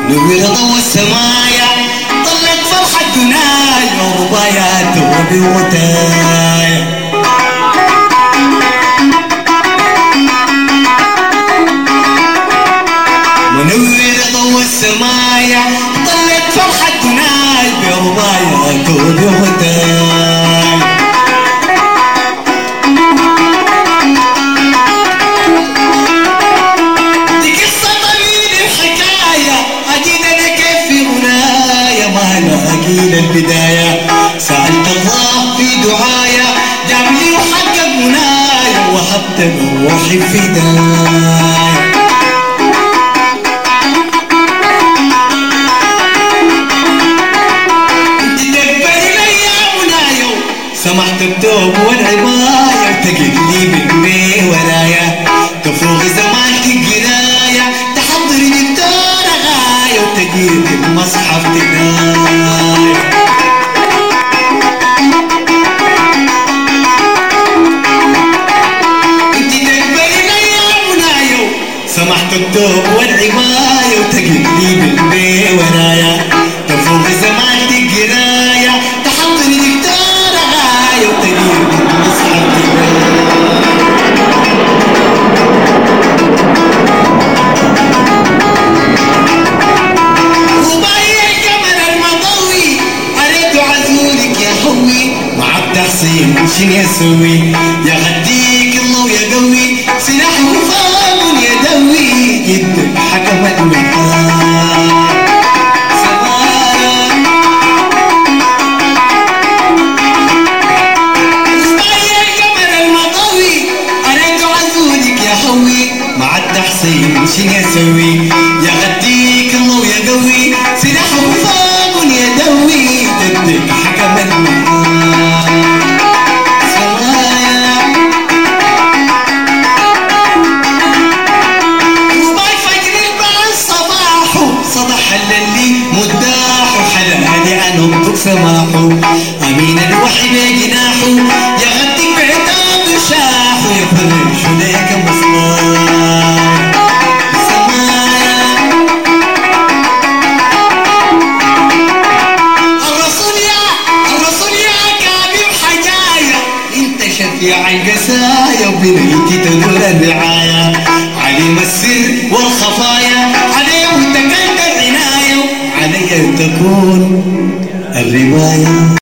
نور ضوء السمايا طلت فرحة دنايا ورضايا توبي وتايا منور ضوء السمايا طلت فرحة دنايا برضايا توبي وتايا البداية سألت الله في دعايا جاب لي وحقق منايا وهبت بروحي فدايا انت تكبر لي يا منايا سمحت التوب والعباية وتقف لي بالبي ورايا تفوق زمانك القراية تحضري دكتورة غاية وتجيب المصحف تقايا سمحت التوب والعباية وتقف لي بالبي ورايا تفوق زمانك القراية تحضري دكتورة غاية وتجيب المصحف تقايا تحصين وشين يسوي يا غديك الله ويا قوي سلاح وفاق يدوي جدك حكم المثال سمايا وبايع القمر المضوي أريد عزولك يا حوي مع التحصين وشين يسوي يا غديك الله ويا قوي سلاح وفاق يدوي جدك حكم المثال سماحه أمين الوحي بجناحه يغدك بعتاب شاحه يفرش ليك مصلاح سمايا الرسول يا كابي وحجايا انت شفيع القسايا وبنيتي تدور الرعاية عليم السر والخفايا عليه تكلت العناية علي تكون الرواية